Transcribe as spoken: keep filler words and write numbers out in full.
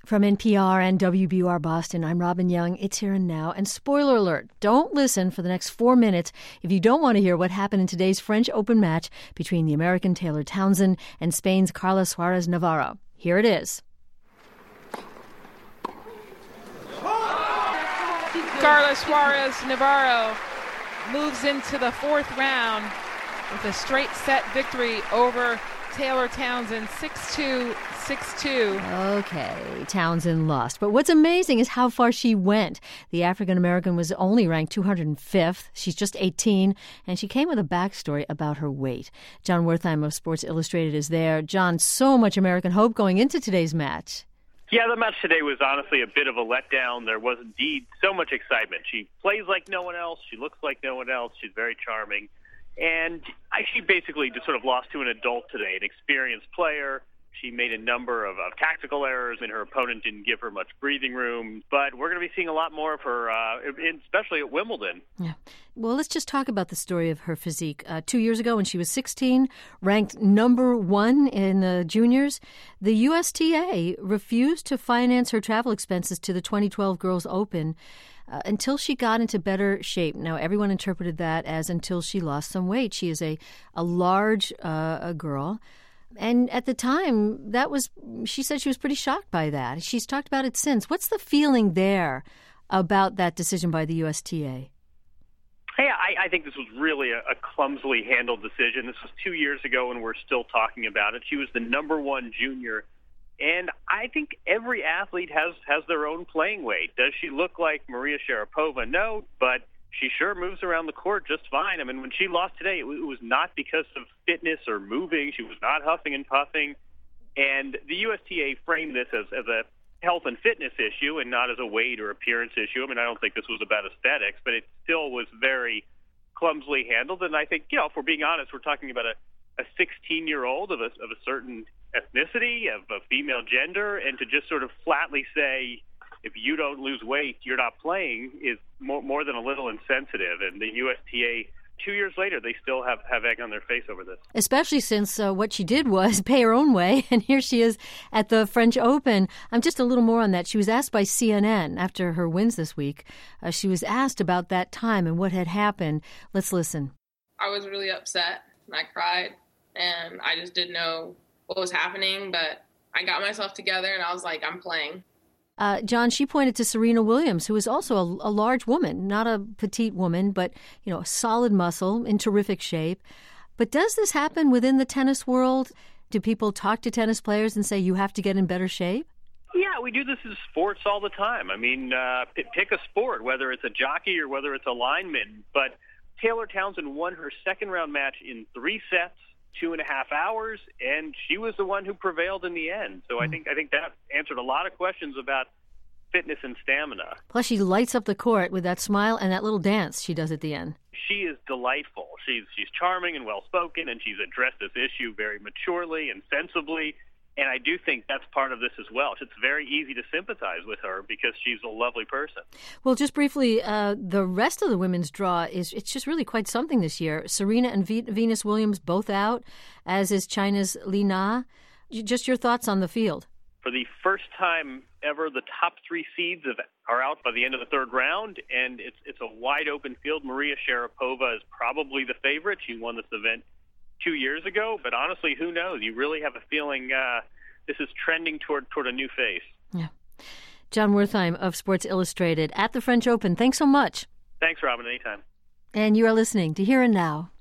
From N P R and W B U R Boston, I'm Robin Young. It's Here and Now. And spoiler alert, don't listen for the next four minutes if you don't want to hear what happened in today's French Open match between the American Taylor Townsend and Spain's Carla Suarez Navarro. Here it is. Carla Suarez Navarro moves into the fourth round with a straight set victory over Taylor Townsend, six two, six two. Okay, Townsend lost. But what's amazing is how far she went. The African-American was only ranked two hundred fifth. She's just eighteen, and she came with a backstory about her weight. Jon Wertheim of Sports Illustrated is there. John, so much American hope going into today's match. Yeah, the match today was honestly a bit of a letdown. There was indeed so much excitement. She plays like no one else. She looks like no one else. She's very charming. And I, she basically just sort of lost to an adult today, an experienced player. She made a number of, of tactical errors, and her opponent didn't give her much breathing room. But we're going to be seeing a lot more of her, uh, especially at Wimbledon. Yeah. Well, let's just talk about the story of her physique. Uh, two years ago, when she was sixteen, ranked number one in the juniors, the U S T A refused to finance her travel expenses to the twenty twelve Girls Open uh, until she got into better shape. Now, everyone interpreted that as until she lost some weight. She is a, a large uh, a girl. And at the time, that was, she said she was pretty shocked by that. She's talked about it since. What's the feeling there about that decision by the U S T A? Hey, I, I think this was really a, a clumsily handled decision. This was two years ago, and we're still talking about it. She was the number one junior, and I think every athlete has, has their own playing weight. Does she look like Maria Sharapova? No, but she sure moves around the court just fine. I mean, when she lost today, it was not because of fitness or moving. She was not huffing and puffing. And the U S T A framed this as, as a health and fitness issue and not as a weight or appearance issue. I mean, I don't think this was about aesthetics, but it still was very clumsily handled. And I think, you know, if we're being honest, we're talking about a, a sixteen-year-old of a, of a certain ethnicity, of a female gender, and to just sort of flatly say, if you don't lose weight, you're not playing, is more, more than a little insensitive. And the U S T A, two years later, they still have, have egg on their face over this. Especially since uh, what she did was pay her own way, and here she is at the French Open. I'm just a little more on that. She was asked by C N N after her wins this week. Uh, she was asked about that time and what had happened. Let's listen. I was really upset, and I cried, and I just didn't know what was happening, but I got myself together, and I was like, I'm playing. Uh, John, she pointed to Serena Williams, who is also a, a large woman, not a petite woman, but, you know, a solid muscle, in terrific shape. But does this happen within the tennis world? Do people talk to tennis players and say, you have to get in better shape? Yeah, we do this in sports all the time. I mean, uh, p- pick a sport, whether it's a jockey or whether it's a lineman. But Taylor Townsend won her second-round match in three sets, two and a half hours, and she was the one who prevailed in the end. So I think I think that answered a lot of questions about fitness and stamina. Plus, she lights up the court with that smile and that little dance she does at the end. She is delightful. She's she's charming and well-spoken, and she's addressed this issue very maturely and sensibly. And I do think that's part of this as well. It's very easy to sympathize with her because she's a lovely person. Well, just briefly, uh, the rest of the women's draw is it's just really quite something this year. Serena and v- Venus Williams both out, as is China's Li Na. Just your thoughts on the field. For the first time ever, the top three seeds have, are out by the end of the third round, and it's it's a wide-open field. Maria Sharapova is probably the favorite. She won this event two years ago, but honestly, who knows? You really have a feeling uh, this is trending toward toward a new face. Yeah. Jon Wertheim of Sports Illustrated at the French Open. Thanks so much. Thanks, Robin. Anytime. And you are listening to Here and Now.